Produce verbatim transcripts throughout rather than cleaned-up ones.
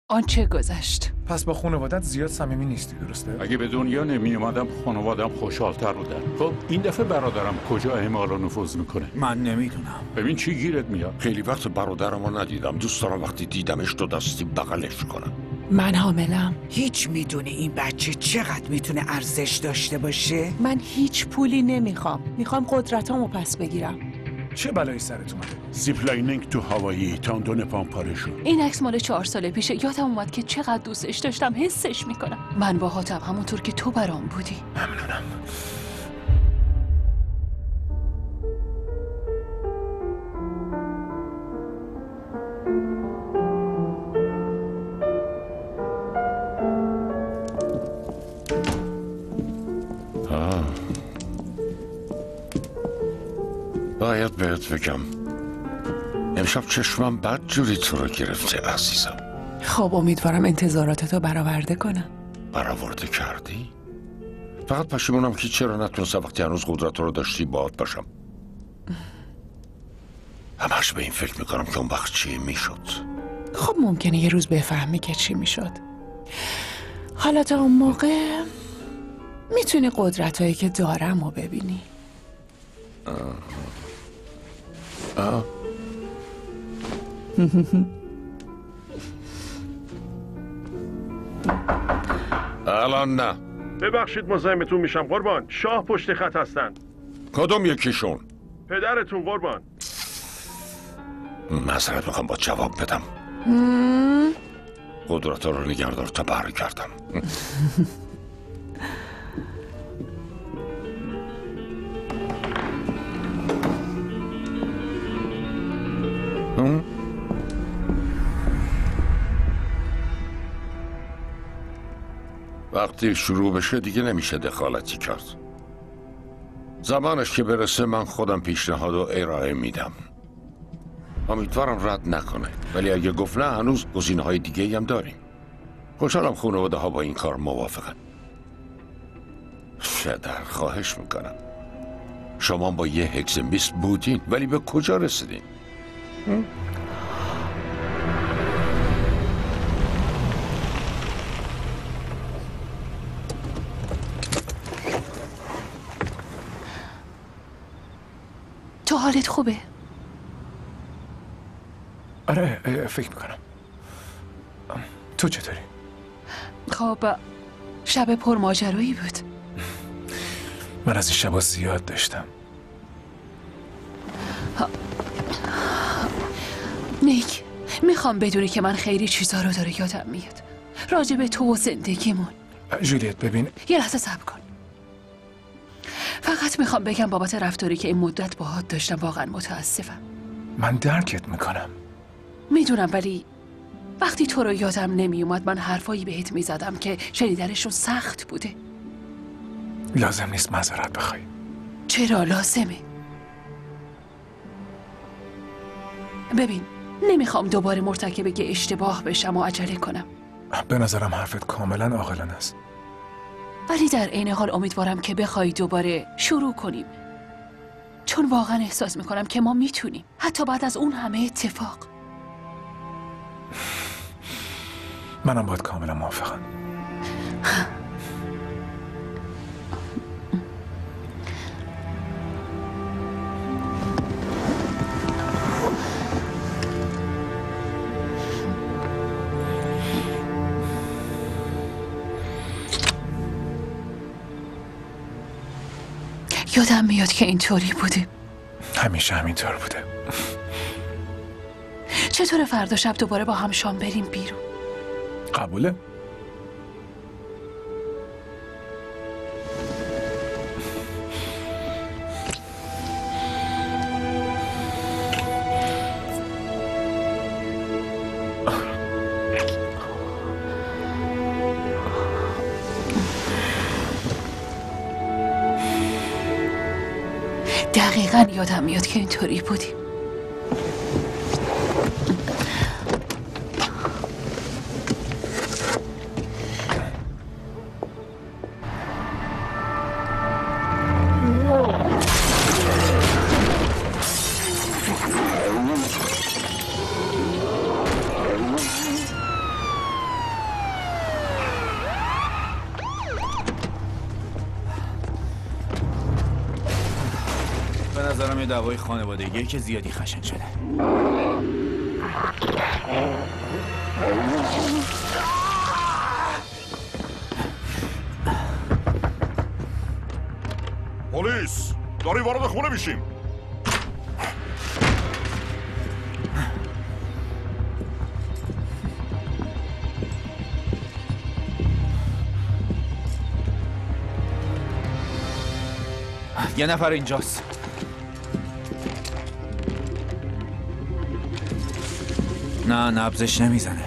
آنچه گذشت. پس با خانوادت زیاد صمیمی نیستی، درسته؟ اگه به دنیا نمی اومدم خانوادم خوشحال‌تر بودن. خب این دفعه برادرم کجا اعمال و نفوذ میکنه؟ من نمیدونم. ببین چی گیرت میاد. خیلی وقت برادرمو ندیدم. دوست دارم وقتی دیدمش دو دستی بغلش کنم. من حاملم. هیچ میدونی این بچه چقدر میتونه ارزش داشته باشه؟ من هیچ پولی نمیخوام. میخوام قدرتامو پس بگیرم. چه بلایی سرت اومده؟ زیپلاینینگ تو هوایی، تاندون پام پاره شد. این عکس مال چهار سال پیشه. یادم اومد که چقدر دوستش داشتم، حسش میکنم. من با هاتم همونطور که تو برام بودی. ممنونم. باید بهت بگم امشب چشمم بد جوری تو رو گرفته عزیزم. خب امیدوارم انتظاراتتو برآورده کنم. برآورده کردی؟ فقط پشیمونم که چرا نتونستم وقتی هنوز قدرت رو داشتی باهات باشم. همش به این فکر میکنم که اون وقت چی میشد. خب ممکنه یه روز بفهمی که چی میشد. حالا تا اون موقع میتونی قدرتایی که دارم رو ببینی. آه. آه. الان نه. ببخشید مزاحمتون میشم قربان. شاه پشت خط هستن. کدوم یکیشون؟ پدرتون قربان. معذرت میخوام با جواب بدم. قدرت رو نگهدار تا برگردم. وقتی شروع بشه دیگه نمیشه دخالتی کرد. زمانش که برسه من خودم پیشنهاد و ارائه میدم. امیدوارم رد نکنه، ولی اگه گفت نه هنوز گزینه‌های دیگه هم داریم. خوشحالم خانواده ها با این کار موافقن. شدر خواهش میکنم. شما با یه هکسنبیست بودین ولی به کجا رسیدین؟ تو حالت خوبه؟ آره فکر میکنم. تو چطوری؟ خب شب پرماجرایی بود. من از این شبا زیاد داشتم. نیک میخوام بدونی که من خیلی چیزا رو داره یادم میاد راجع به تو و زندگیمون. جولیت ببین، یه لحظه صبر کن. فقط میخوام بگم بابت رفتاری که این مدت باهات داشتم واقعا متاسفم. من درکت میکنم. میدونم، ولی وقتی تو رو یادم نمیومد من حرفایی بهت میزدم که شنیدنشون سخت بوده. لازم نیست معذرت بخوای. چرا لازمه؟ ببین نمیخوام دوباره مرتکب یه اشتباه بشم و عجله کنم. به نظرم حرفت کاملا عاقلانه است. ولی در عین حال امیدوارم که بخوای دوباره شروع کنیم، چون واقعا احساس میکنم که ما میتونیم، حتی بعد از اون همه اتفاق. منم باید کاملا موافقم. یادم میاد که اینطوری بوده. همیشه همینطور بوده. چطور فردا شب دوباره با هم شام بریم بیرون؟ قبوله؟ دقیقاً یادم میاد که اینطوری بودیم. یه دعوای خانوادگی که زیادی خشن شده. پلیس داری وارد خونه میشیم. یه نفر اینجاست. نه نبضش نمیزنه.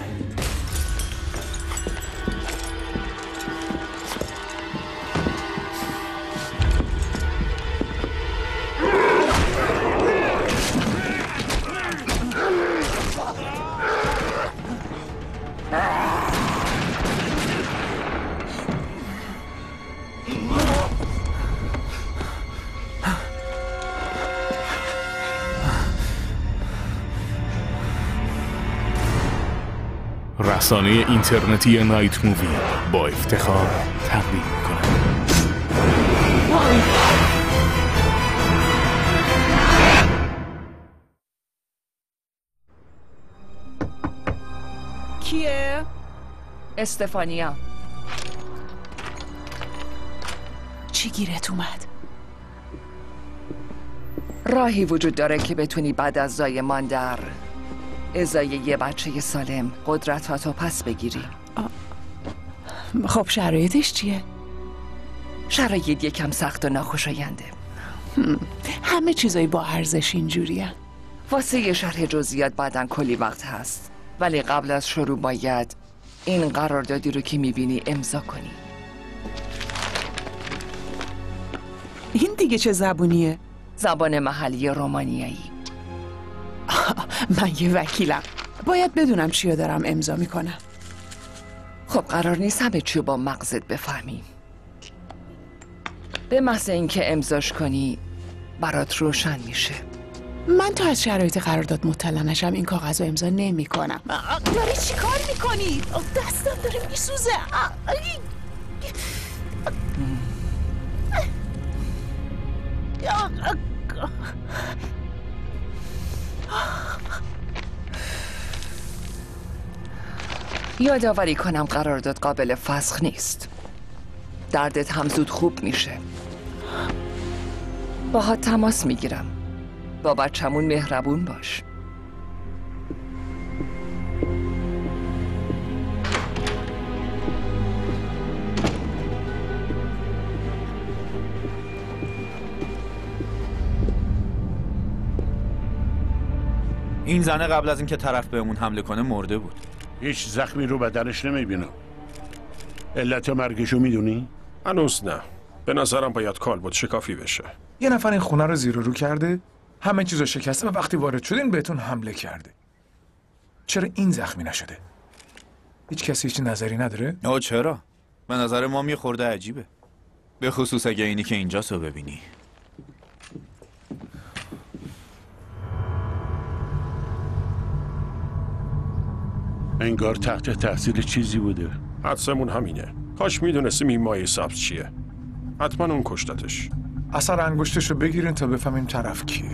رسانه اینترنتی نایت مووی با افتخار تقدیم می‌کند. کیه؟ استفانیا. چی گیرت اومد؟ راهی وجود داره که بتونی بعد از زایمان در ازای یه بچه سالم قدرتاتو پس بگیری. خب شرایطش چیه؟ شرایط یکم سخت و ناخوشاینده. همه چیزایی با ارزش اینجوریه. واسه یه شرح جزئیات بعدن کلی وقت هست، ولی قبل از شروع باید این قراردادی رو که میبینی امضا کنی. این دیگه چه زبونیه؟ زبان محلی رومانیایی. من یه وکیلم، باید بدونم چی رو دارم امضا میکنم. خب قرار نیست همه چی با مغزت بفهمی. به محض اینکه امضاش کنی برات روشن میشه. من تا از شرایط قرارداد مطلع نشم این کاغذ رو امضا نمی کنم. داری چی کار میکنی؟ دستم داره میسوزه. یادآوری کنم قرارداد قابل فسخ نیست. دردت هم زود خوب میشه. باهات تماس میگیرم. با بچمون مهربون باش. این زنه قبل از اینکه طرف بهمون حمله کنه مرده بود. هیچ زخمی رو بدنش نمیبینم. علت مرگشو میدونی؟ هنوز نه. به نظرم باید کالبد شکافی بشه. یه نفر این خونه رو زیر و رو کرده، همه چیزو شکسته و وقتی وارد شدین بهتون حمله کرده. چرا این زخمی نشده؟ هیچ کسی هیچ نظری نداره؟ آه چرا؟ به نظر ما یه خورده عجیبه. به خصوص اگه اینی که اینجاست رو ببینی. انگار تحت تاثیر چیزی بوده. حدسمون همینه. کاش میدونستیم این مایه سبز چیه. حتما اون کشتتش. اثر انگشتش رو بگیرین تا بفهمیم طرف کیه.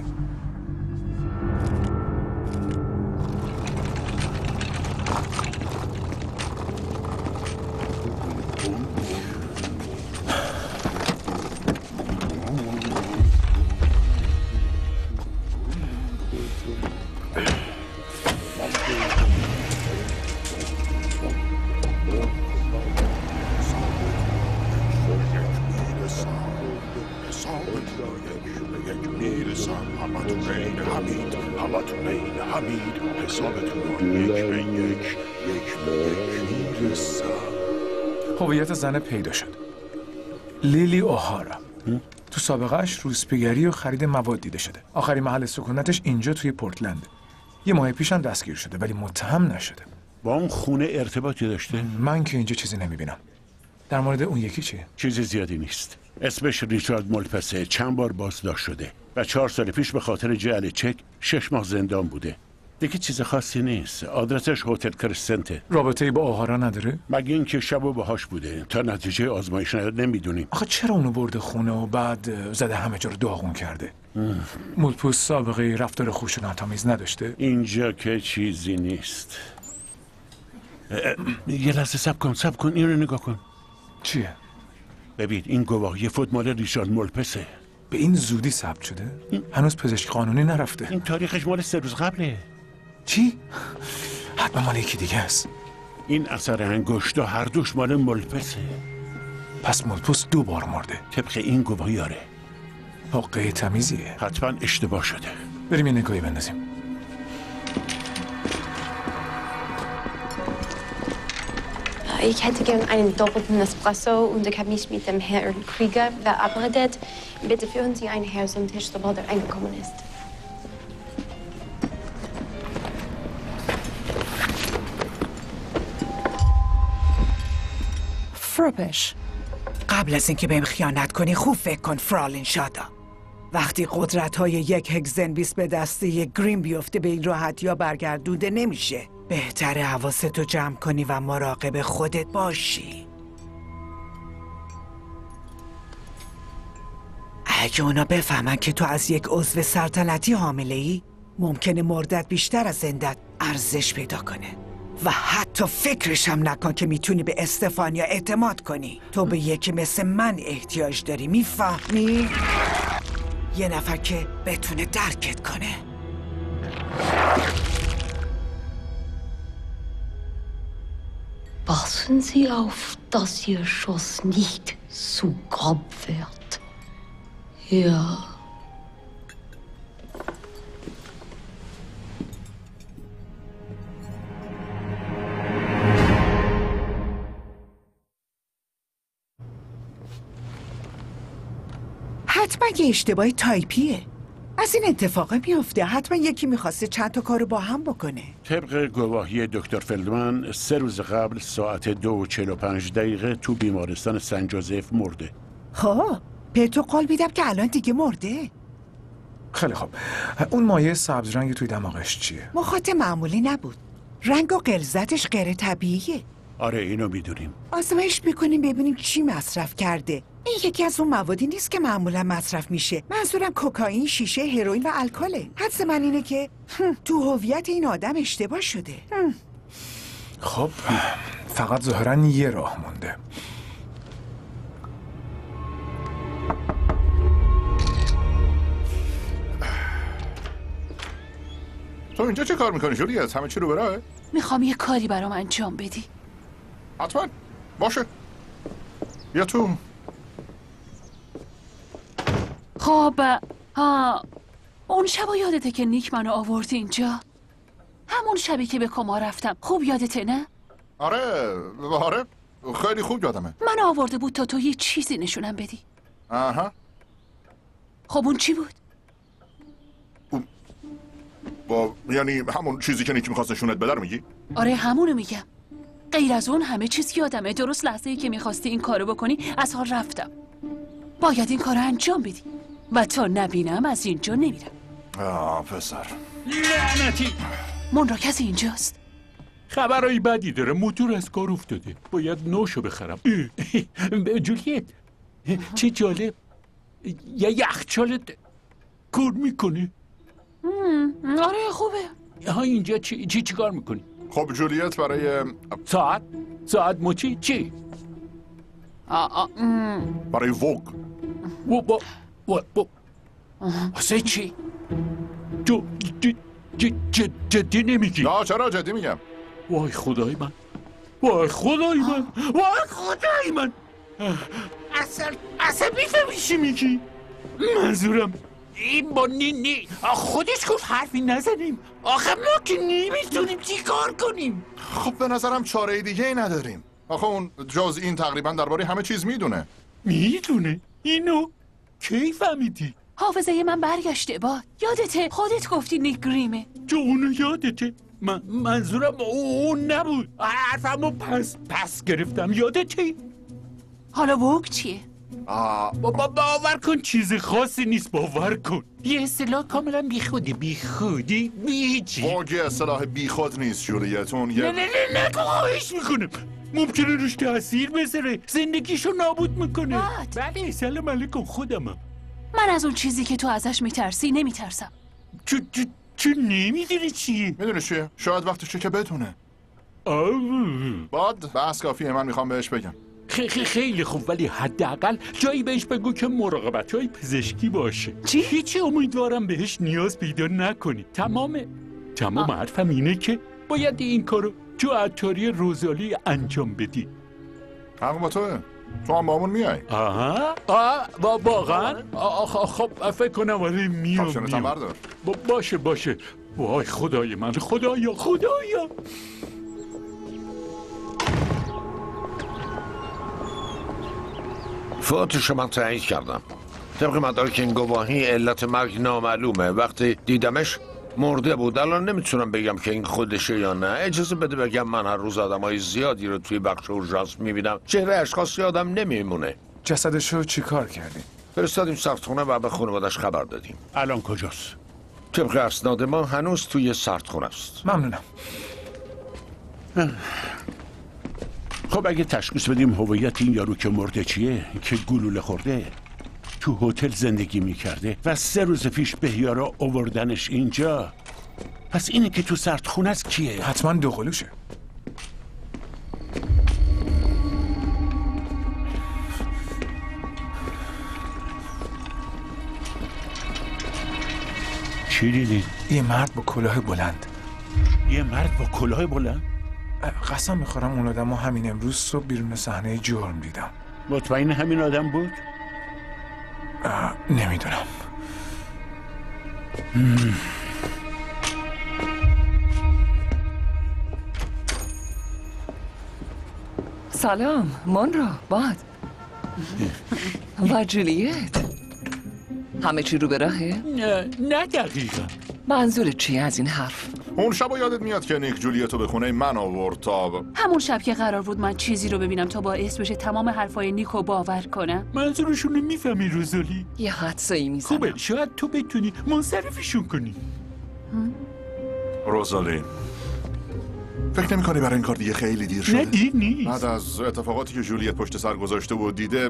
هویت زن پیدا شد. لیلی اوهارا. تو سابقهش روسپیگری و خرید مواد دیده شده. آخرین محل سکونتش اینجا توی پورتلند. یه ماه پیش هم دستگیر شده ولی متهم نشده. با اون خونه ارتباطی داشته؟ من که اینجا چیزی نمیبینم. در مورد اون یکی چیه؟ چیز زیادی نیست. اسمش ریچارد مولپسه، چند بار بازداشت شده و چهار سال پیش به خاطر جعل چک شش ماه زندان بوده. دیگه چیز خاصی نیست. آدرسش هتل کرسنته. رابطه‌ای با اوهارا نداره؟ مگه اینکه شب و باهاش بوده. تا نتیجه آزمایش نمیدونیم. آخه چرا اونو برده خونه و بعد زده همه جا رو داغون کرده؟ مولپوس سابقه رفتار خشونت‌آمیز نداشته؟ اینجا که چیزی نیست. یه لحظه صبر کن صبر کن این رو نگاه کن. چیه؟ ببین این گواهی فوت مال ریچارد مولپسه. به این زودی ثبت شده؟ هنوز پزشک قانونی نرفته. این تاریخش مال سه روز قبله. چی؟ حتما مال یکی دیگه است. این اثر انگشتا هر دوش مال مولپسه. پس مولپوس دو بار مرده. طبق این گواهی آره. حقه تمیزیه. حتما اشتباه شده. بریم یه نگاهی بندازیم. Ich hätte gern einen doppelten Espresso und ich habe mich mit dem Herrn Krieger verabredet. Bitte führen Sie einen Herr zum Tisch, sobald er eingekommen ist. فروپش، قبل از اینکه بهم خیانت کنی خوب فکر کن فرالین شادا. وقتی قدرت های یک هگزنویس به دست یک گریم بیفته به این راحتی ها برگردونده نمیشه. بهتره حواستو جمع کنی و مراقب خودت باشی. اگه اونا بفهمن که تو از یک عضو سلطنتی حامله ای ممکنه مردت بیشتر از زندت ارزش پیدا کنه. و حتی فکرش هم نکن که میتونی به استفانیا اعتماد کنی. تو به یکی مثل من احتیاج داری، میفهمی؟ یه نفر که بتونه درکت کنه. Passen Sie auf, dass Ihr Schuss nicht zu grob wird. Ja. حتما یه اشتباه تایپیه. از این اتفاقا میفته. حتما یکی میخواسته چند تا کارو با هم بکنه. طبق گواهی دکتر فلدمن سه روز قبل ساعت دو و چهل و پنج دقیقه تو بیمارستان سن جوزف مرده. خب به تو قول میدم که الان دیگه مرده. خیلی خوب. اون مایع سبز رنگ توی دماغش چیه؟ مخاط معمولی نبود. رنگ و غلظتش غیر طبیعیه. آره اینو میدونیم. آزمایش میکنیم ببینیم چی مصرف کرده. این یکی از اون موادی نیست که معمولا مصرف میشه. منظورم کوکائین، شیشه، هروئین و الکله. حدس من اینه که تو هویت این آدم اشتباه شده. خب فقط ظاهرا یه راه مونده. تو اینجا چه کار میکنی جولیت؟ همه چی رو براه؟ میخوام یه کاری برام انجام بدی. حتما باشه. بیا تو. خب ها اون شب یادته که نیک منو آورد اینجا؟ همون شبی که به کما رفتم. خوب یادته نه؟ آره آره خیلی خوب یادمه. من آورده بود تا تو یه چیزی نشونم بدی. آها. خب اون چی بود؟ اون... با یعنی همون چیزی که نیکی میخواست نشونت بده رو میگی؟ آره همونو میگم. غیر از اون همه چیز یادمه. درست لحظه ای که میخواستی این کارو بکنی از حال رفتم. باید این کارو انجام بدی و تا نبینم از اینجا نمیرم. آه پسر لعنتی. منرا کسی اینجاست؟ خبرهای بدی داره. موتور از کار افتاده. باید نوشو بخرم. جولیت چه جالب. یه یخچالت کار میکنه. آره خوبه. ها اینجا چی چی, چی کار میکنی؟ خب جولیت برای ساعت ساعت مچی چی؟ آ آ برای ووگ. و با و با واسه چی؟ جو جدی نمیگی؟ نه چرا جدی میگم. وای خدای من. وای خدای من. وای خدای من. اصلا اصلا میفهمی چی میگی؟ منظورم این با نی نی خودش گفت حرفی نزنیم. آخه ما که نمیتونیم چی کار کنیم. خب به نظرم چاره دیگه ای نداریم. آخه اون جز این تقریبا درباره همه چیز میدونه. میدونه؟ اینو کی فهمیدی؟ حافظه من برگشته باد. یادته خودت گفتی نیک گریمه. جو اونو یادته. من منظورم اون نبود. حرفمو پس پس گرفتم. یادته؟ حالا ووگ چیه؟ بابا باور کن چیز خاصی نیست. باور کن یه اصطلاح کاملا بیخودی. بیخودی بیچی. ووگ یه اصطلاح بیخود نیست جولیتون. نه نه نه نه خواهش میکنم. ممکنه روش تاثیر بذاره. زندگیشو نابود میکنه. بله سلام علیکم خودمم. من از اون چیزی که تو ازش میترسی نمیترسم. چه چه چه نمیدونی چیه؟ میدونی چیه؟ شاید وقتشه که بتونه. باد بحث کافیه، من میخوام بهش بگم. خیلی خیلی خوب، ولی حداقل جایی بهش بگو که مراقبت‌های پزشکی باشه. چی؟ هیچی امیدوارم بهش نیاز پیدا نکنی. تمامه. تمام حرفم اینه که باید این کارو تو عطاری روزالی انجام بدی. حق با توه. تو هم با همون میای. آها آه با واقعا خب فکر کنم آره میام. کاپشنتم بردار. باشه باشه. وای خدای من، خدایا خدایا. فوتش من تایید کردم. طبق مدارک این گواهی علت مرگ نامعلومه. وقتی دیدمش مرده بود. الان نمیتونم بگم که این خودشه یا نه. اجازه بده بگم من هر روز آدمای زیادی رو توی بخش اورژانس میبینم. چهره اشخاص یادم نمیمونه. جسدشو چی کار کردی؟ فرستادیم سردخونه و به خانوادش خبر دادیم. الان کجاست؟ طبق اسناد ما هنوز توی سردخونه است. ممنونم. خب اگه تشخیص بدیم هویت این یارو که مرده چیه، که گلوله خورده، تو هتل زندگی میکرده و سه روز پیش بهیارا آوردنش اینجا، پس اینه که تو سردخونه است کیه؟ حتما دوقلوشه. چی دیدی؟ یه مرد با کلاه بلند. یه مرد با کلاه بلند؟ قسم میخورم اون آدم ها همین امروز صبح بیرون صحنه جرم دیدم. مطمئن همین آدم بود؟ نمیدونم. سلام مونرو، باد و جولیت. همه چی رو به راهه؟ نه نه دقیقا. منظورت چیه از این حرف؟ اون شب یادت میاد که نیک جولیتو به خونه من آورد تا همون شب که قرار بود من چیزی رو ببینم تا باعث بشه تمام حرفای نیکو باور کنم. منظورشون میفهمی روزالی؟ یه حدسایی میزنم. خوبه، شاید تو بتونی منصرفشون کنی. روزالی، فکر نمی کنی برای این کار دیگه خیلی دیر شده؟ نه دیر نیست. بعد از اتفاقاتی که جولیت پشت سر گذاشته و دیده،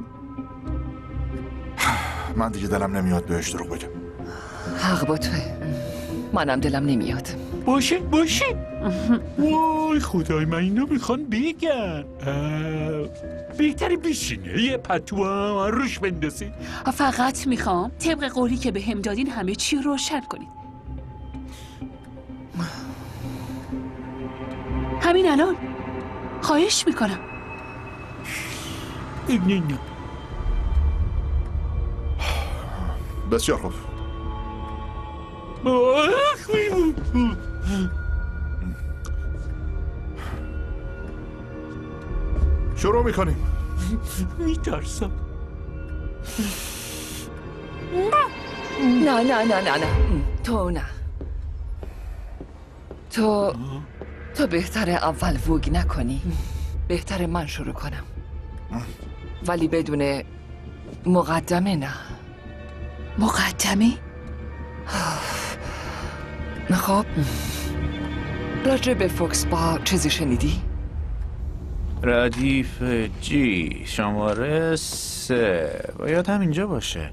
من دیگه دلم نمیاد بهش دروغ بگم. حق با توه، منم دلم نمیاد. باشه باشه. وای خدای من، اینا میخوان بگن. بهتره بشینه یه پتو هم روش بندازی. فقط میخوام طبق قولی که به هم دادین همه چی روشن کنید. همین الان. خواهش میکنم. نه نه. بسیار خوب. شروع میکنیم. میترسم. نه نه نه نه نه تو نه. تو تو بهتره اول ووگ نکنی. بهتره من شروع کنم، ولی بدون مقدمه. نه مقدمه؟ خب راجع به فوکس با چیزی شنیدی؟ ردیف جی شماره سه باید هم اینجا باشه.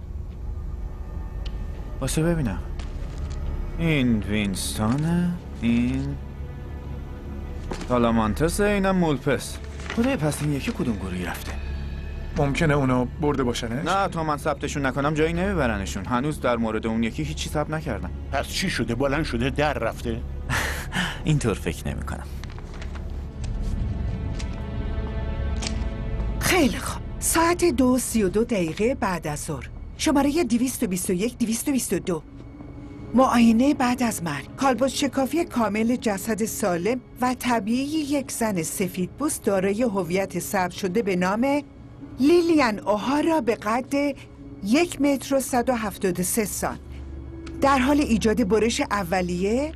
واسه ببینم. این وینستانه، این تالامانتسه، اینم مولپس. خدای پس این یکی کدوم گروهی رفته؟ ممکنه اونا برده باشنش؟ نه تا من ثبتشون نکنم جایی نمیبرنشون. هنوز در مورد اون یکی هیچی ثبت نکردم. پس چی شده؟ بلند شده در رفته؟ اینطور فکر نمی کنم. خیلی خوب. ساعت دو سی و دو دقیقه بعد از ظهر. شماره دویست و بیست و یک دویست و بیست و دو. معاینه بعد از مرگ. کالبد شکافی کامل جسد سالم و طبیعی یک زن سفیدپوست دارای هویت ثبت شده به نام لیلیان اوهارا به قد یک متر و صد و هفتاد و سه سانت در حال ایجاد برش اولیه.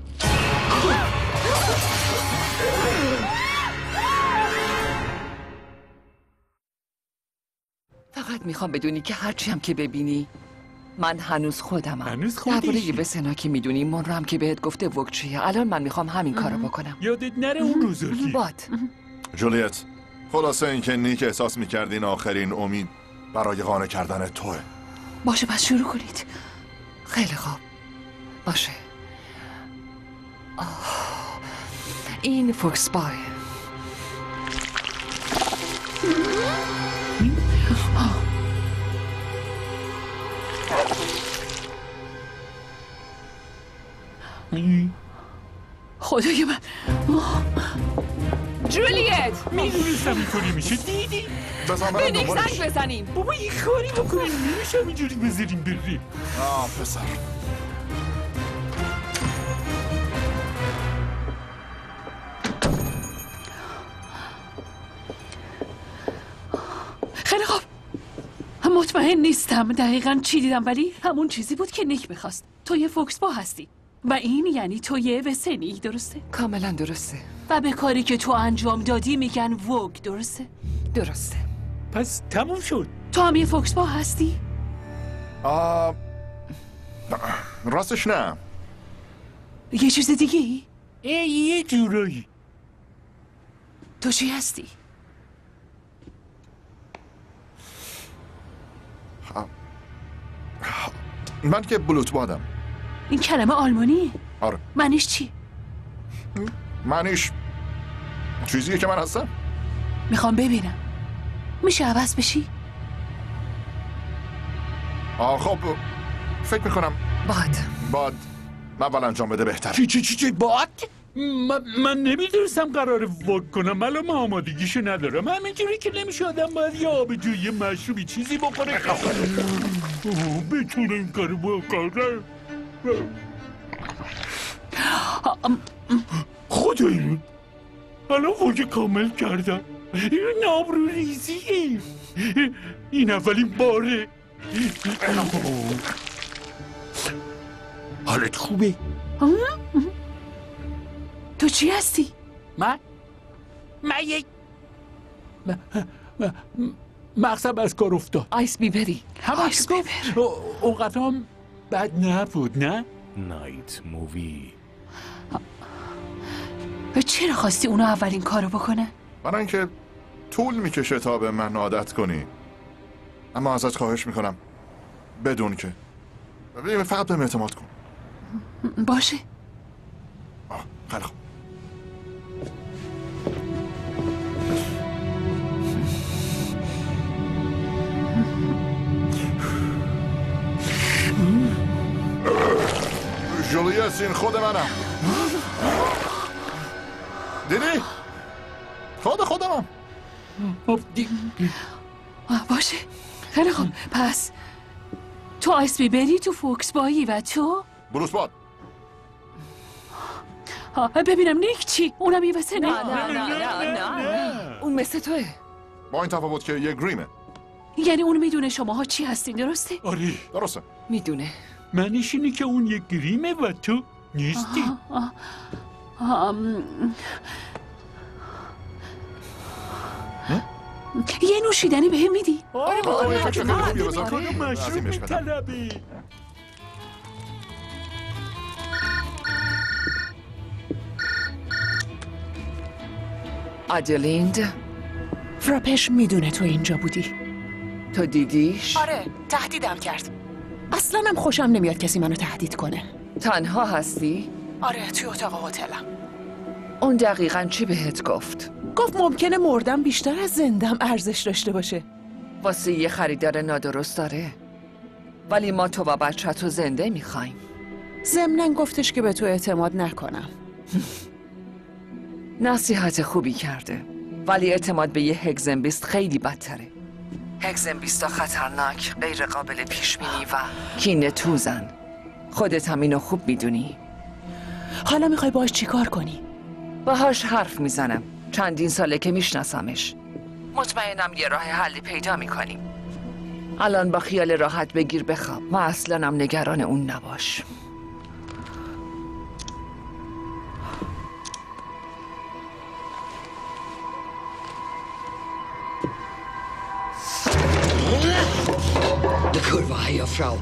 فقط میخوام بدونی که هرچی هم که ببینی من هنوز خودمم. هنوز خودشی. درباره به سنا که میدونی من رو هم که بهت گفته وقت چیه. الان من میخوام همین کارو بکنم. یادت نره اون روزالی. باد جولیت، خلاصه این که نیک احساس میکرد این آخرین امید برای قانع کردن توه. باشه پس شروع کنید. خیلی خوب. باشه. آه. این فوکس بای. خدای من. جولیت میدونستم این کاری میشه. دیدی؟ به نیک زنگ بزنیم. بابا این کاری بکنیم نمیشه اینجوری بذاریم بریم. آه پسر. خیلی خوب. مطمئن نیستم دقیقاً چی دیدم ولی همون چیزی بود که نیک میخواست. تو یه فوکس با هستی و این یعنی تو یه وسنی، درسته؟ کاملا درسته. و به کاری که تو انجام دادی میگن ووگ، درسته؟ درسته. پس تموم شد. تو هم یه فوکس با هستی؟ آه... راستش نه. یه چیز دیگه ای؟ ای یه جورایی. تو چی هستی؟ من که بلوت بادم. این کلمه آلمانیه؟ آره. معنیش چی؟ معنیش چیزیه که من هستم. میخوام ببینم میشه عوض بشی؟ آه خب فکر میکنم باد باد اول انجام بده بهتر. چی چی چی چی باد؟ من, من نمیدونستم قراره وگ کنم. الان من آمادگیشو ندارم. همینجوری که نمیشه آدم باید یه آبجوی مشروبی چیزی بخوره. بتونه این کارو بکنه. خدای من الان وگ کامل کردم. این آبرو ریزیه. این اولین باره. حالت خوبه؟ تو چی هستی؟ من؟ من یک مغزم از کار افتاد. آیس بیبری. همه که گفت اوقات هم بد نبود نه؟ نایت مووی. و چرا خواستی اونو اولین کارو بکنه؟ برای اینکه طول میکشه تا به من عادت کنی. اما ازت خواهش میکنم بدون که فقط بهم اعتماد کن. باشه. آه خیلی خوب. جولیت این خود منم. دیدی؟ خود خودمم. باشه خیلی خوب. پس تو آیس بیبری، تو فوکس بایی و تو بروس باد. ببینم نیک چی؟ اونم یه وسه نه نه نه نه نه اون مثل توه. با این تفاوت که یه گریمه. یعنی اون میدونه شماها چی هستین، درسته؟ آره درسته. میدونه. معنیش اینه که اون یک گریمه و تو نیستی. آه آه آه. یه نوشیدنی به هم میدی؟ آره آره فکر کنم کنم بیا بزن. مشروب عظیمش بدم. طلبی. آدلیند فراپش میدونه تو اینجا بودی. تو دیدیش؟ آره تهدیدم کرد. اصلا هم خوشم نمیاد کسی منو تهدید کنه. تنها هستی؟ آره توی اتاق هتلم. اون دقیقاً چی بهت گفت؟ گفت ممکنه مردم بیشتر از زندم ارزش داشته باشه. واسه یه خریدار نادرست داره. ولی ما تو و بچه تو زنده میخوایم. ضمناً گفتش که به تو اعتماد نکنم. نصیحت خوبی کرده. ولی اعتماد به یه هگزنبیست خیلی بدتره. هگزنبیستا خطرناک، غیر قابل پیش بینی و کینه توزن. خودت هم اینو خوب میدونی. حالا میخوای باهاش چیکار کنی؟ باهاش حرف میزنم. چندین ساله که میشناسمش. مطمئنم یه راه حلی پیدا میکنیم. الان با خیال راحت بگیر بخواب. ما اصلا هم نگران اون نباش. Kurwa, ja Frau.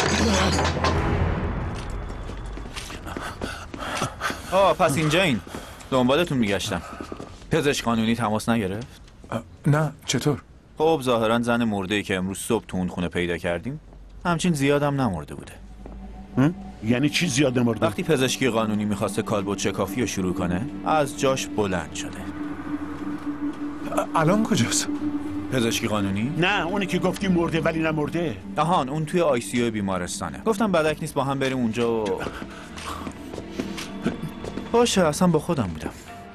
آه پس اینجا این دنبالتون میگشتم. پزشک قانونی تماس نگرفت؟ نه چطور؟ خب ظاهرا زن مرده‌ای که امروز صبح تو اون خونه پیدا کردیم همچین زیادم نمرده بوده. یعنی چی زیاد مرده؟ وقتی پزشکی قانونی میخواسته کالبد شکافی رو شروع کنه از جاش بلند شده. الان کجاست؟ پزشکی قانونی؟ نه اونی که گفتی مرده ولی نمرده. آهان اون توی آی سی یو بیمارستانه. گفتم بدک نیست با هم بریم اونجا و باشه اصلا با خودم بودم.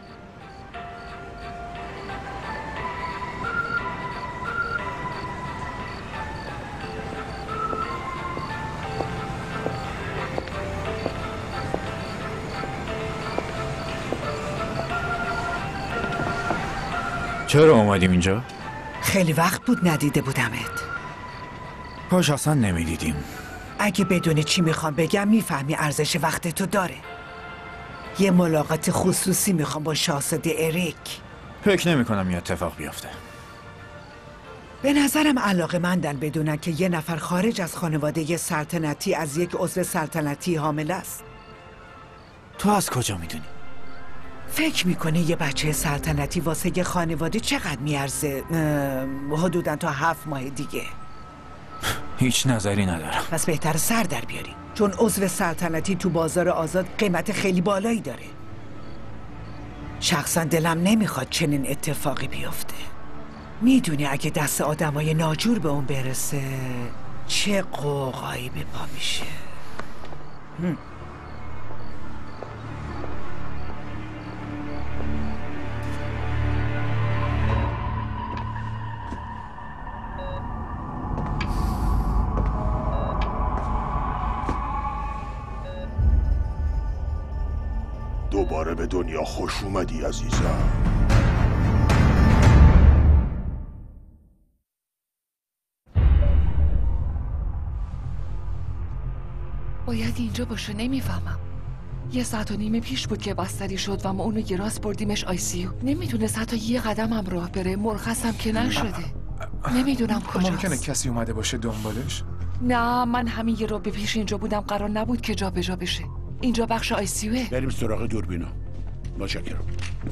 چرا اومدیم اینجا؟ خیلی وقت بود ندیده بودمت. کاش اصلا نمیدیدیم. اگه بدونی چی میخوام بگم میفهمی ارزش وقت تو داره. یه ملاقات خصوصی میخوام با شاهزاده اریک. فکر نمی کنم یه اتفاق بیفته. به نظرم علاقه مندن بدونن که یه نفر خارج از خانواده سلطنتی از یک عضو سلطنتی حامل است. تو از کجا میدونی؟ فکر میکنه یه بچه سلطنتی واسه یه خانواده چقدر میارزه؟ حدوداً تا هفت ماه دیگه. هیچ نظری ندارم. پس بهتر سر در بیاری، چون عضو سلطنتی تو بازار آزاد قیمت خیلی بالایی داره. شخصا دلم نمیخواد چنین اتفاقی بیفته. میدونی اگه دست آدمای ناجور به اون برسه چه قوقایی به پا میشه. هم. دوباره به دنیا خوش اومدی عزیزم. باید اینجا باشه، نمیفهمم. یه ساعت و نیمه پیش بود که بستری شد و ما اونو گراس بردیمش آی سی یو. نمیدونست حتی یه قدم هم راه بره. مرخصم که نشده. نمیدونم کجاست. ممکنه کسی اومده باشه دنبالش؟ نه من همین یه رو به پیش اینجا بودم. قرار نبود که جا به جا بشه. اینجا بخش آی سی یوه. بریم سراغ دوربینا. متشکرم.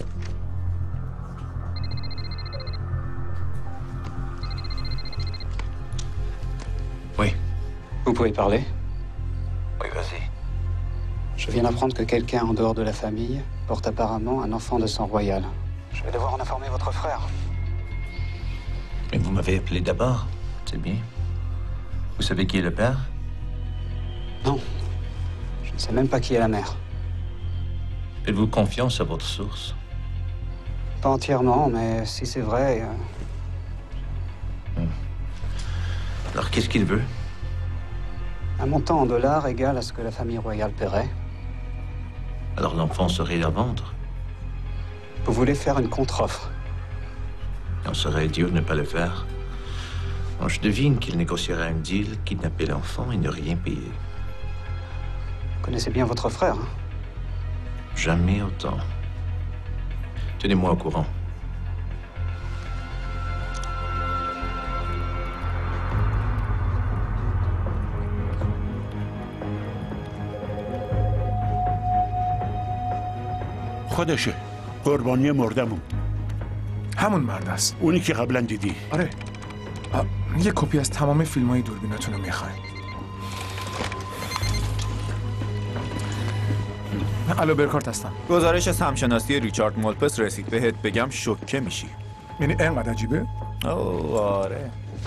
Oui. Vous pouvez parler? Oui, vas-y. Je viens d'apprendre que quelqu'un en dehors de la famille porte apparemment un enfant de sang royal. Je vais devoir en informer votre frère. Mais vous m'avez appelé d'abord, c'est bien. Vous savez qui est le père? Non. Je ne sais même pas qui est la mère. Faites-vous confiance à votre source? Pas entièrement, mais si c'est vrai... Euh... Hmm. Alors, qu'est-ce qu'il veut? Un montant en dollars égal à ce que la famille royale paierait. Alors l'enfant serait à vendre? Vous voulez faire une contre-offre? On serait idiot de ne pas le faire. Bon, je devine qu'il négociera un deal, kidnapper l'enfant et ne rien payer. Vous connaissez bien votre frère, hein? Jamais autant. Tenez-moi au courant. خودشه. قربانی مردمون. همون مرد است. اونی که قبلا دیدی. آره. یه کپی از تمام فیلم‌های دوربیناتون رو میخواین. الو برکارت هستم. گزارش سمشناسی ریچارد مالپس رسید. بهت بگم شوکه میشی. یعنی اینقدر عجیبه؟ اوه آره.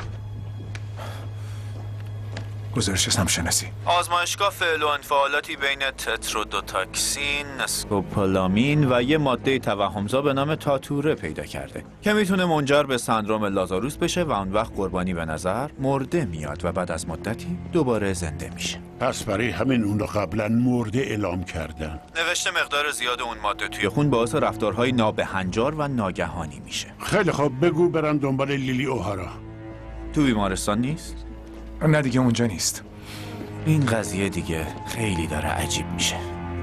گزارش سمشناسی. آزمایشگاه فعل و انفعالاتی بین تترودوتاکسین، اسکوپولامین و یه ماده توهمزا به نام تاتوره پیدا کرده که میتونه منجر به سندروم لازاروس بشه و اون وقت قربانی به نظر مرده میاد و بعد از مدتی دوباره زنده میشه. پس برای همین اون رو قبلا مرده اعلام کردن. نوشته مقدار زیاد اون ماده توی خون باعث رفتارهای نابهنجار و ناگهانی میشه. خیلی خوب بگو برن دنبال لیلی اوهارا. تو بیمارستان نیست؟ نه دیگه اونجا نیست. این قضیه دیگه خیلی داره عجیب میشه.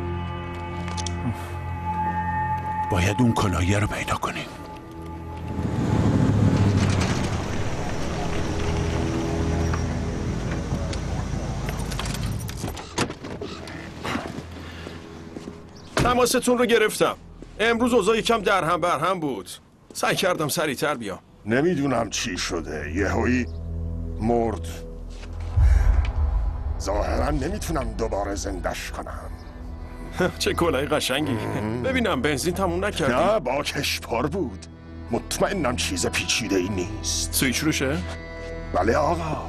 باید اون کلاهیه رو پیدا کنیم. تماستون رو گرفتم. امروز اوضاع یکم در هم بر هم بود. سعی کردم سریعتر بیام. نمیدونم چی شده. یهویی مرد. ظاهرا نمیتونم دوباره زندش کنم. چه کلاه قشنگی. ببینم بنزین تموم نکردی؟ نه باکش پر بود. مطمئنم چیز پیچیده ای نیست. سویچ روشه؟ بله آقا.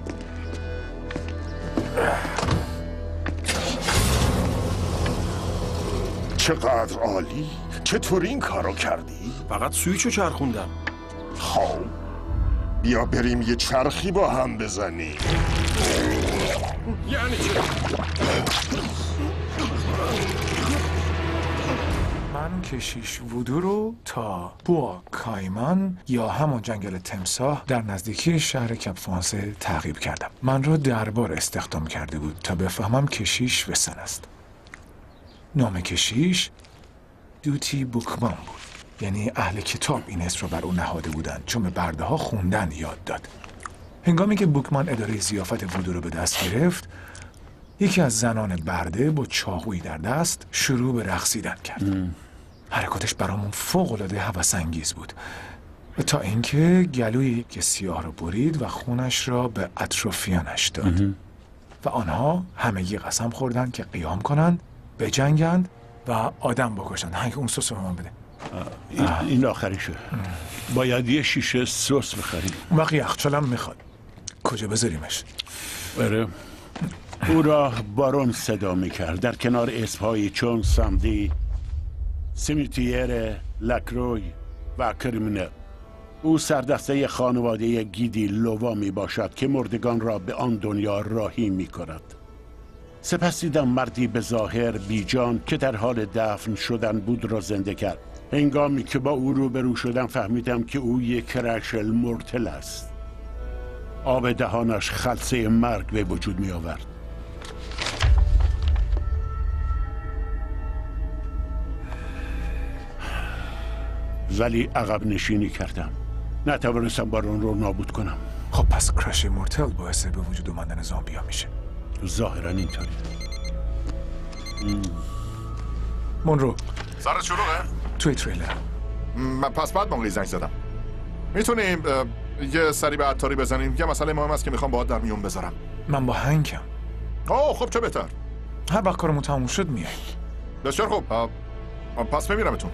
چقدر عالی. چطور این کارو کردی؟ فقط سویچو چرخوندم. خب بیا بریم یه چرخی با هم بزنیم. یعنی چی؟ من کشیش وودو رو تا بوا کایمان یا همون جنگل تمساح در نزدیکی شهر کپفانسه تعقیب کردم. من را دربار استخدام کرده بود تا بفهمم کشیش وسن است. نام کشیش دوتی بوکمان بود، یعنی اهل کتاب این اسم رو بر او نهاده بودند چون به برده ها خوندن یاد داد. هنگامی که بوکمان اداره ضیافت وودو رو به دست گرفت، یکی از زنان برده با چاقویی در دست شروع به رقصیدن کرد. ام. حرکاتش برامون فوق‌العاده هوس‌انگیز بود، تا اینکه گلوی یک سیاه رو برید و خونش را به اطرافیانش داد. ام. و آنها همگی قسم خوردن که قیام کنند، بجنگند و آدم بکشند. هنگ اون سس رو من بده. این, این آخریشه. باید یه شیشه سس بخریم. باقی یخچالم میخواد. کجا بذاریمش؟ بره. او را بارون صدا میکرد در کنار اسمهایی چون سامدی، سیمیتیر، لکروی و کریمینل. او سردسته خانواده گیدی لوا می باشد که مردگان را به آن دنیا راهی می کند. سپس دیدم مردی به ظاهر بیجان که در حال دفن شدن بود را زنده کرد. هنگامی که با او روبرو شدم فهمیدم که او یک رشل مرتل است. آب دهانش خلسه مرگ به وجود می آورد. ولی عقب نشینی کردم. نتوانستم بارون رو نابود کنم. خب پس کرش مورتل باعث به وجود اومدن زامبیا میشه. ظاهرا اینطوری. مونرو سرت شلوغه؟ توی تریلر. من پس بعد موقعی زنگ زدم. میتونیم یه سری به عطاری بزنیم؟ یه مسئله مهم است که میخوام باهات در میون بذارم. من با هنگم. اوه خب چه بهتر. هر وقت کارمون تموم شد میای. بسیار خوب. پس میبینمتون.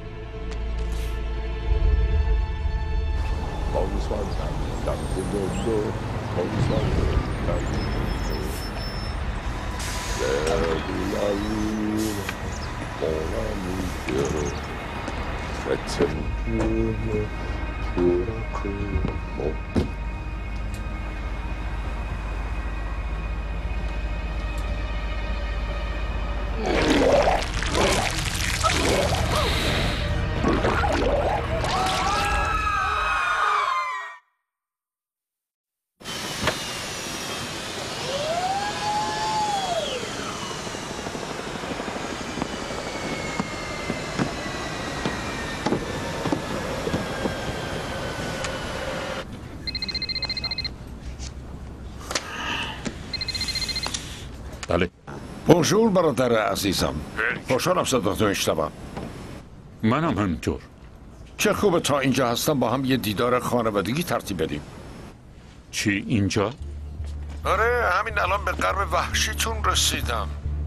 بله. بونژور برادر عزیزم. خوشحالم صداتو میشنوم. منم همینطور. چه خوبه تا اینجا هستم با هم یه دیدار خانوادگی ترتیب بدیم. چی اینجا؟ آره همین الان به غرب وحشیتون رسیدم.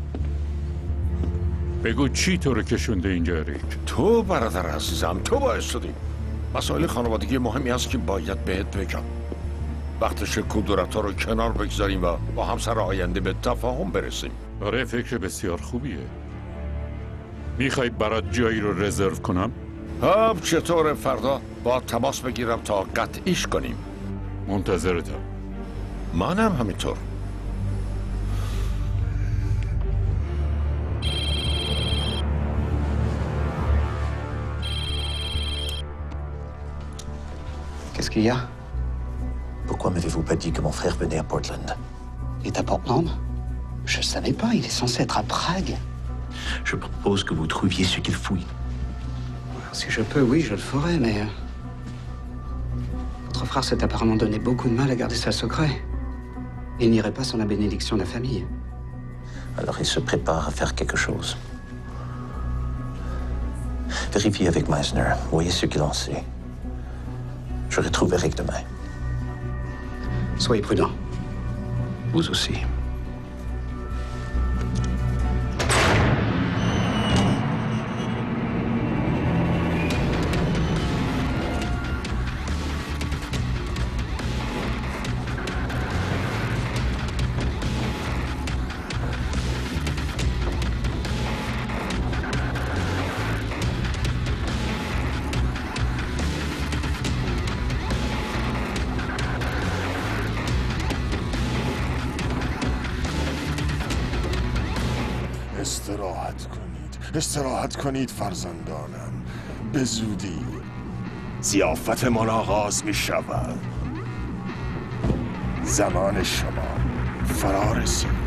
بگو چی تو رو کشونده اینجا ریک؟ تو برادر عزیزم تو باعث شدی. مسائل خانوادگی مهمی هست که باید بهت بگم. وقتش کدورت ها رو کنار بگذاریم و با همسر آینده به تفاهم برسیم. آره فکر بسیار خوبیه. میخوای برات جایی رو رزرو کنم؟ خب چطور فردا با تماس بگیرم تا قطعیش کنیم؟ منتظرتم. منم همینطور. Qu'est-ce qu'il y a? Pourquoi m'avez-vous pas dit que mon frère venait à Portland? Il est à Portland? Je savais pas, il est censé être à Prague. Je propose que vous trouviez ce qu'il fouille. Si je peux, oui, je le ferai, mais... Votre frère s'est apparemment donné beaucoup de mal à garder ça secret. Il n'irait pas sans la bénédiction de la famille. Alors il se prépare à faire quelque chose. Vérifiez avec Meisner, voyez ce qu'il en sait. Je retrouverai demain. Soyez prudent. Vous aussi. استراحت کنید فرزندانم. به زودی ضیافتمان آغاز می شود. زمان شما فرا رسید.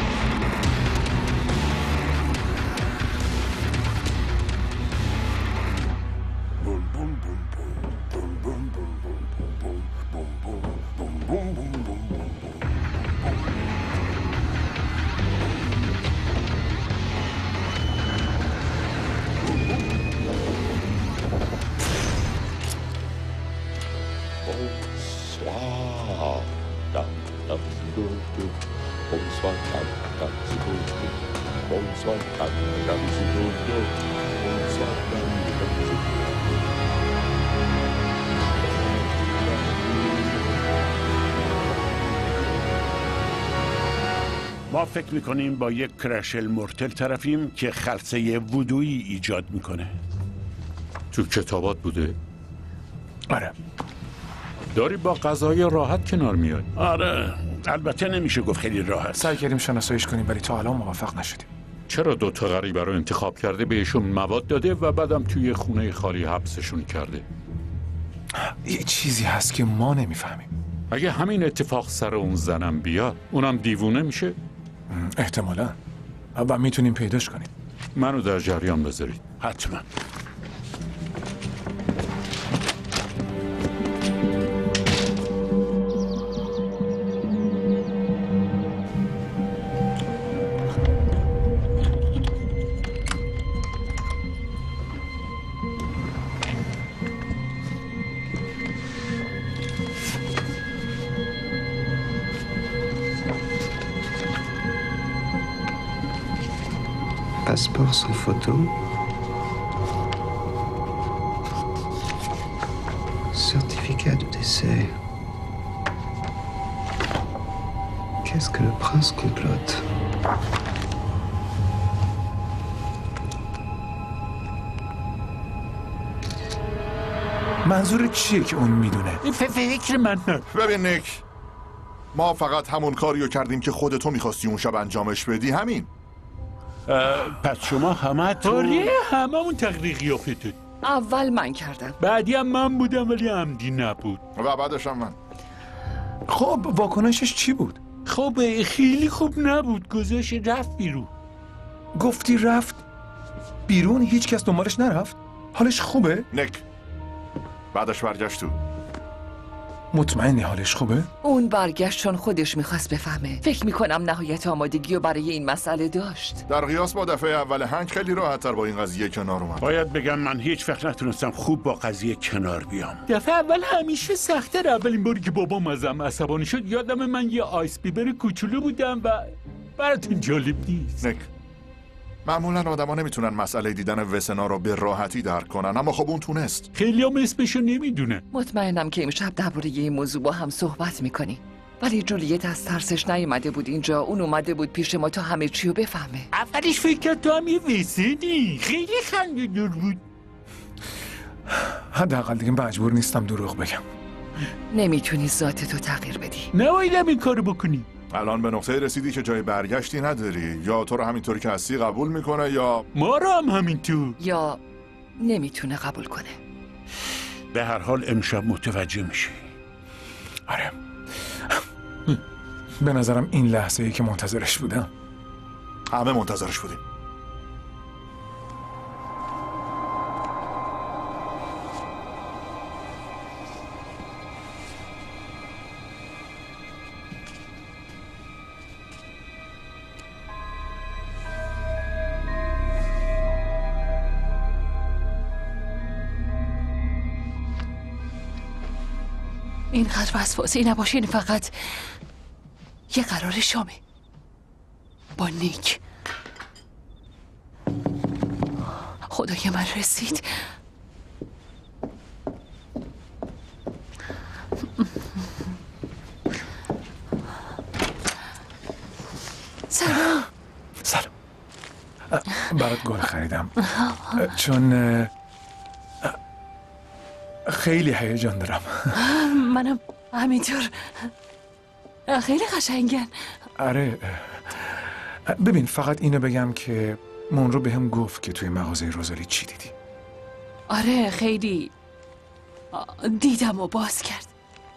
ما فکر میکنیم با یک کرشل مورتل طرفیم که خلسه وودویی ایجاد میکنه. تو کتابات بوده؟ آره. داری با غذای راحت کنار میای؟ آره، البته نمیشه گفت خیلی راحت. سعی کردیم شناساییش کنیم ولی تا الان موفق نشدیم. چرا دو تا غریبه رو انتخاب کرده، بهشون مواد داده و بعدم توی خونه خالی حبسشون کرده؟ یه چیزی هست که ما نمیفهمیم. اگه همین اتفاق سر اون زنم بیاد، اونم دیوونه میشه؟ احتمالاً. و میتونیم پیداش کنیم. منو در جریان بذارید. حتما. Passeport sans photo. Certificat de décès. Qu'est-ce que le prince complote? منظور چیه که اون میدونه؟ فکر من نه. ببین نیک، ما فقط همون کاریو کردیم که خودتو میخواستی اون شب انجامش بدی. همین. پس شما همه تو آره، همه اون تقریق قیافتت. اول من کردم، بعدی هم من بودم ولی عمدی نبود و بعدش هم من. خب واکنشش چی بود؟ خب خیلی خوب نبود. گذاشت رفت بیرون. گفتی رفت بیرون؟ هیچ کس دنبالش نرفت؟ حالش خوبه؟ نیک بعدش برگشت تو. مطمئنی حالش خوبه؟ اون برگشت چون خودش میخواست بفهمه. فکر میکنم نهایت آمادگی رو برای این مسئله داشت. در قیاس با دفعه اول هنگ خیلی راحت تر با این قضیه کنار اومد. باید بگم من هیچ وقت نتونستم خوب با قضیه کنار بیام. دفعه اول همیشه سخت‌تر. اولین باری که بابام ازم عصبانی شد یادم من یه آیس بیبر کوچولو بودم و براتون جالب نیست. نیک، معمولا آدما نمیتونن مسئله دیدن وسنا رو به راحتی درک کنن، اما خب اون تونست. خیلی هم اسمشو نمیدونه. مطمئنم که امشب درباره این موضوع با هم صحبت میکنی. ولی جولیت از ترسش نیومده بود اینجا. اون اومده بود پیش ما تا همه چی رو بفهمه. اولش فکر کرد تو هم یه وسنی. خیلی خنده دار بود. حداقل دیگه مجبور نیستم دروغ بگم. نمیتونی ذاتتو تغییر بدی. نبایدم این کارو بکنی. الان به نقطه رسیدی که جای برگشتی نداری. یا تو رو همینطوری که هستی قبول میکنه یا ما رو هم همینطور. یا نمیتونه قبول کنه. به هر حال امشب متوجه میشی. آره. به نظرم این لحظه ای که منتظرش بودم. همه منتظرش بودیم. اینقدر وسواسی نباشین. فقط یه قرار شامه با نیک. خدای من رسید. سلام. سلام. برات گل خریدم چون خیلی هیجان دارم. منم همینطور. خیلی قشنگن. آره. ببین فقط اینو بگم که مونرو به هم گفت که توی مغازه روزالی چی دیدی. آره خیلی آ، دیدم و باز کرد.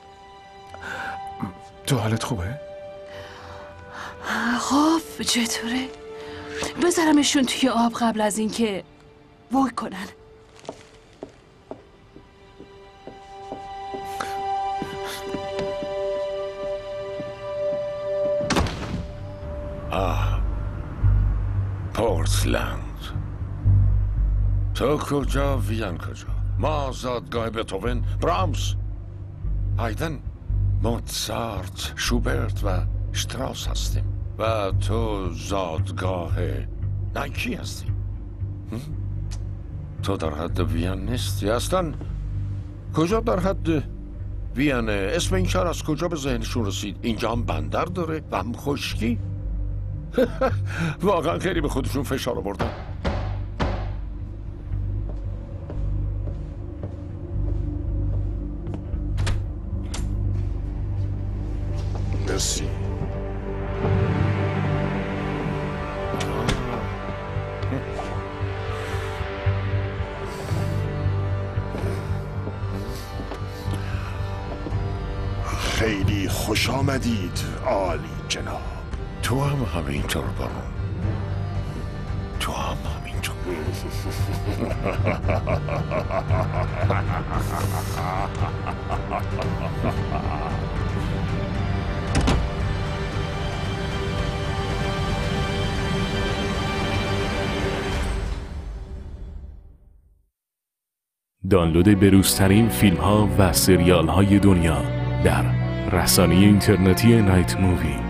تو حالت خوبه؟ خب چطوره؟ بذارمشون توی آب قبل از اینکه وای کنن. آه پورتلند. تو کجا وین کجا؟ ما زادگاه بتوون، برامس، هایدن، موتسارت، شوبرت و شتراس هستیم و تو زادگاه نایکی هستی. تو در حد وین نیستی اصلا. کجا در حد وینه؟ اسم این شهر از کجا به ذهنشون رسید؟ اینجا هم بندر داره و هم خشکی. واقعا خیلی به خودشون فشار آوردن. مرسی. خیلی خوش آمدید عالی جناب. تو هم همینطور بارون. تو هم همینطور. دانلود بروزترین فیلم ها و سریال های دنیا در رسانه اینترنتی نایت مووی.